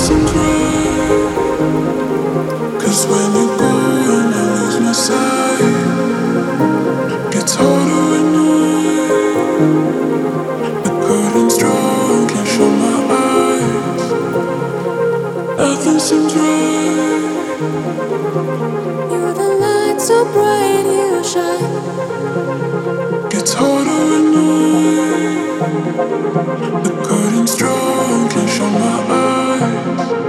seems right. 'Cause when you go and I lose my sight, gets harder at night. The curtain's drawn, can't show my eyes. Nothing seems right. You're the light so bright, you shine. Gets harder at night. The curtain's drawn, can't show my eyes.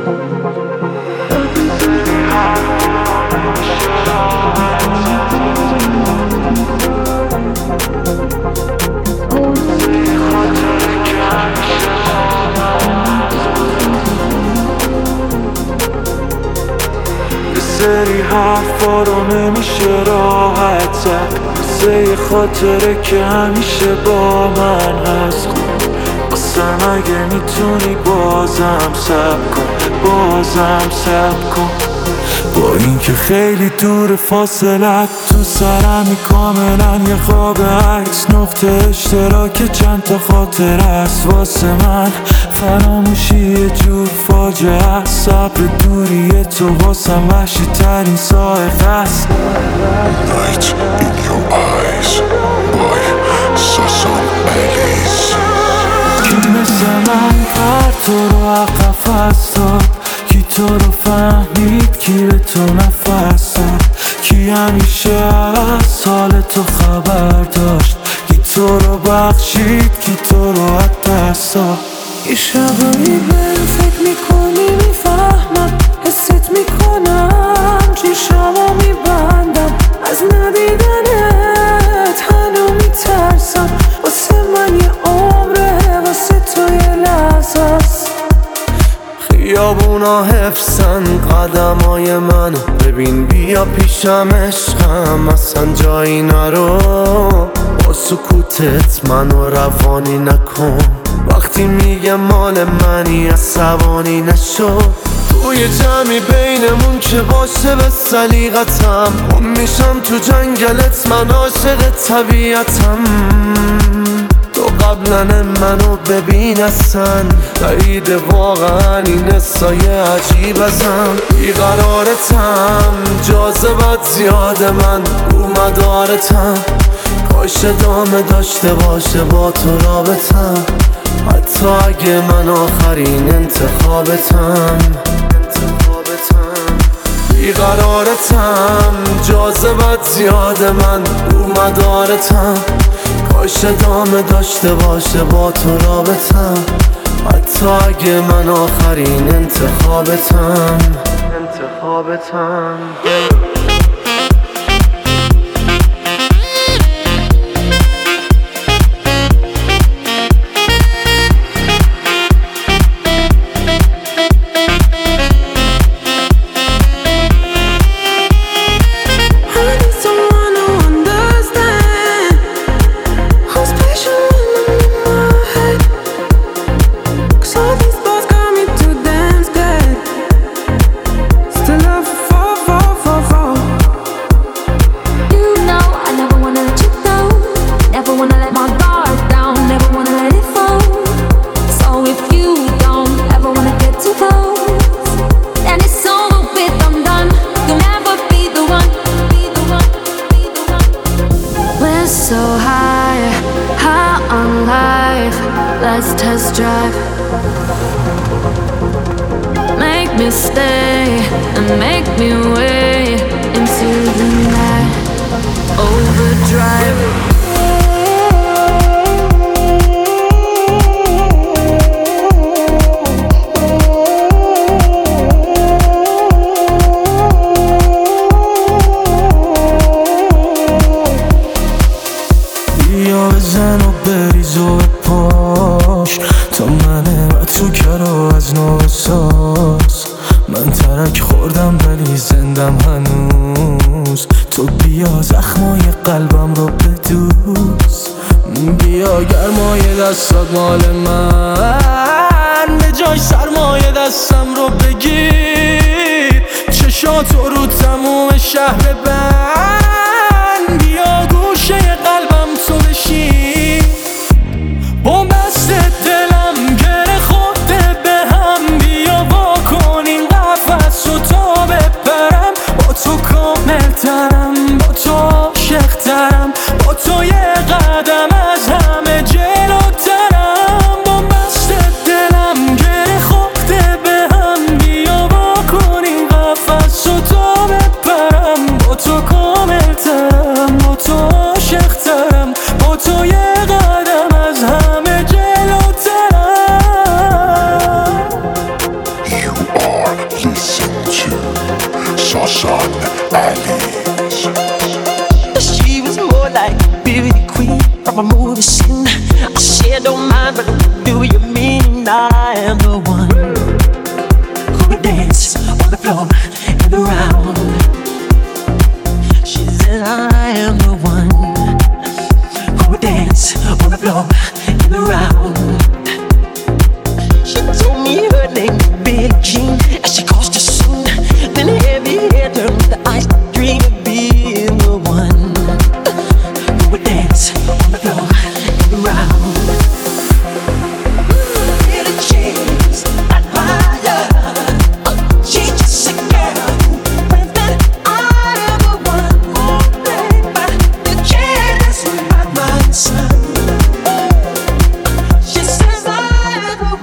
سری حرفا رو نمیشه راحت زد واسه یه خاطره که همیشه با من هست اصلا اگه میتونی بازم صبر کن بازم صبر کن با اینکه خیلی دور فاصلت تو سرمی کاملا یه خواب عکس نقطه اشتراک چند تا خاطره است واسه من فراموشی یه جور فاجعه است صبر دوری تو واسم وحشی ترین سائق است Light in your eyes, boy, ساسان الیس کی مثل من تو رو عقب فرستاد کی تو رو فهمید کی به تو نفس داد کی همیشه از حال تو خبر داشت کی تو رو بخشید کی تو رو از دست داد یه شبایی بهم فکر میکنی میفهمم حست میکنم چشمو میبندم از ندیدنت هنو میترسم واسه من یه عمره واسه تو یه لحظه است خیابونا حفظن قدمای منو ببین بیا پیشم عشقم اصلا جایی نرو با سکوتت منو روانی نکن وقتی میگه مال منی عصبانی نشو توی جمعی بینمون که باشه به سلیقتم گم میشم تو جنگلت من عاشق طبیعتم تو قبلا منو ببین اصلا بعید واقعا این سایه عجیب ازم بیقرارتم جاذبت زیاد من رو مدارتم کاش ادامه داشته باشه با تو رابطم حتی اگه من آخرین انتخابتم بیقرارتم جاذبت زیاد من رو مدارتم کاش ادامه داشته باشه با تو رابطم حتی اگه من آخرین انتخابتم So high, high on life. Let's test drive. Make me stay and make me wait into the night. Overdrive. بیا بزن و بریز و پاش تا منه و تو کرا از نو ساز من ترک خوردم ولی زندم هنوز تو بیا زخمای قلبم رو بدوز بیا گرمای دستات مال من به جای سرمایه دستم رو بگیر چشاتو رو تموم شهر بند بیا گوشه قلبم تو بشین بومبست دلم گره خورده به هم بیا واکن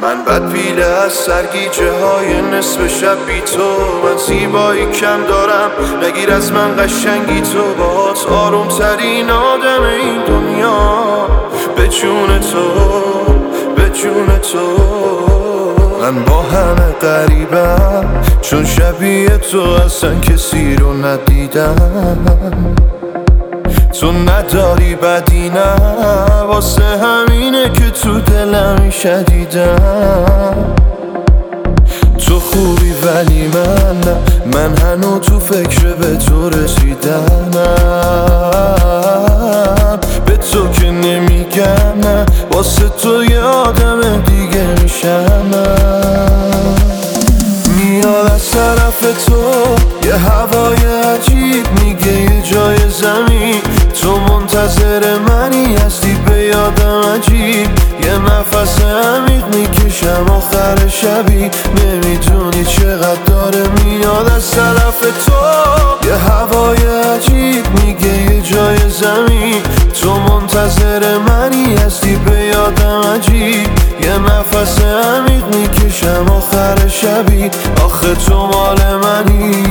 من بد پیله از سرگیجه های نصف شب بی تو. من زیبایی کم دارم نگیر از من قشنگی تو. باهات آروم ترین آدم این دنیا. به جون تو به جون تو. من با همه غریبم چون شبیه تو اصلا کسی رو ندیدم. تو نداری بدی نه واسه همینه که تو دلم شدیدم. تو خوبی ولی من نه. من هنو تو فکر به تو رسیدنم. به تو که نمیگم نه واسه تو یه آدم دیگه میشم. میاد از طرف تو یه هوای عجیب میگه یه جای زمین تو منتظر منی. هستی به یادم عجیب یه نفس عمیق میکشم آخر شبی. نمیدونی چقدر داره میاد از طرف تو یه هوای عجیب میگه یه جای زمین تو منتظر منی. هستی به یادم عجیب یه نفس عمیق میکشم آخر شبی. آخه تو مال منی.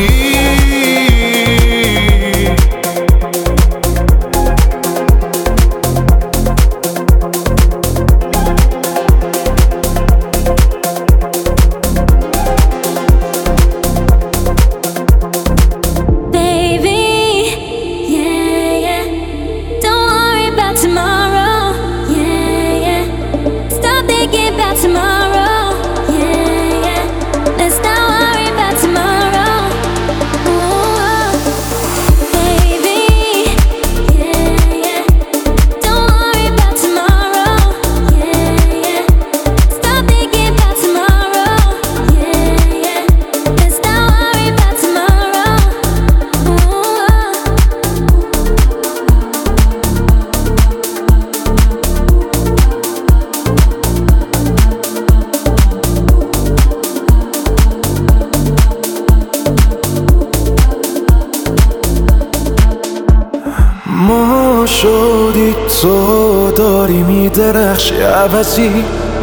ما شدی تو داری میدرخشی عوضی.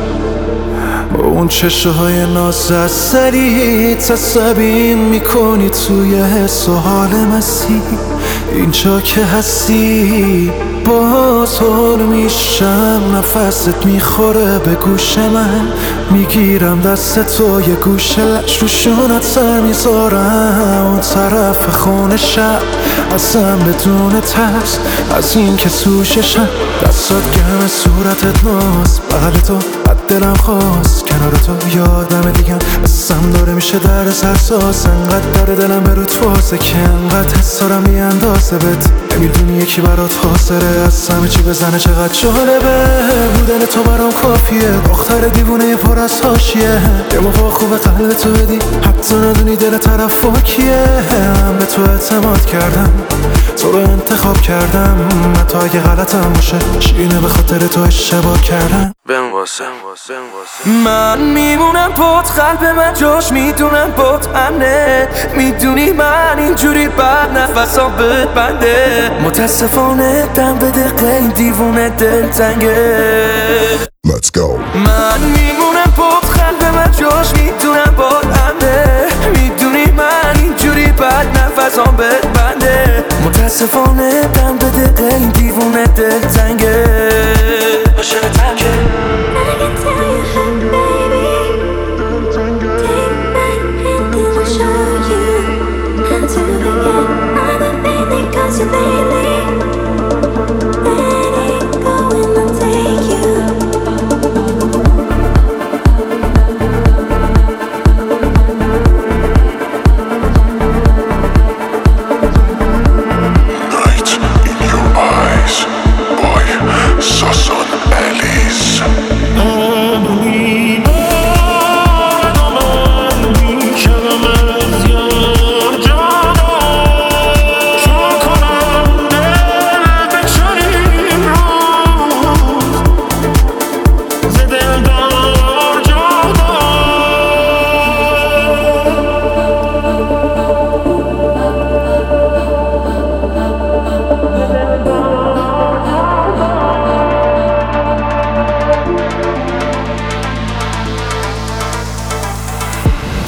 اون چشهای نازسری تصبیم میکنی توی حس و حال مستی. اینجا که هستی باز حال میشم. نفست میخوره به گوش من. میگیرم دست تو یه گوشه لش رو شونت سر میذارم. اون طرف خونه شب اصلا بدون ترس از این که سوششم. دستات گرم صورتت ناز بغل تو بد دلم خواست. کنار تو یادم دیگم بسم داره میشه در سرساز. انقدر داره دلم به رو توازه که انقدر حس دارم بیاندازه بهت. نمیدونی یکی برات حاصله از همه چی بزنه. چقدر جالبه بودن تو برام کافیه. دختر دیوونه پر از حاشیه. یه موقع خوبه قلب تو بدی حتی ندونی دل طرف کیه. من به تو اعتماد کردم تو رو انتخاب کردم. حتی اگه غلطم باشه شینه به خاطر تو اشتباه کردم. بم واسه من میمونم پات قلب من جاش میدونم بات امنه. میدونی من اینجوری بعد نفسام بهت بنده. متاسفانه دم به دقیقه این دیوونه دل تنگه. Let's go. من میمونم پات قلب من جاش میدونم بات امنه. میدونی من اینجوری بعد نفسام بهت بنده. متاسفانه دم به دقیقه این دیوونه دل تنگه. عاشق تنگه. I can tell you how, baby. Take my hand and I'll show you how to begin. I'm a baby 'cause you baby. Let it go and I'll take you. Light in your eyes, boy. Sasan Alice.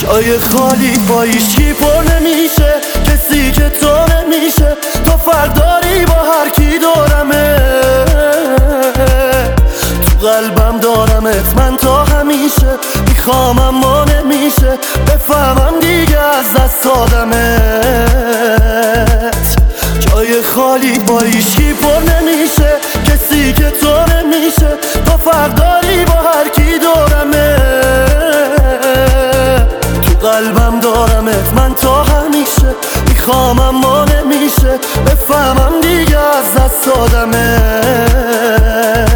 جای خالی با هیچکی پر نمیشه، کسی که تو نمیشه. تو فرق داری با هر کی دورمه، تو قلبم دارمت من تا همیشه. میخوام اما نمیشه بفهمم دیگه از دست دادمت. جای خالی با هیچکی پر نمیشه، کسی که تو نمیشه. تو فرق داری با هر کی دورمه، تو قلبم دارمت من تا همیشه. میخوام اما نمیشه بفهمم دیگه از دست دادمت.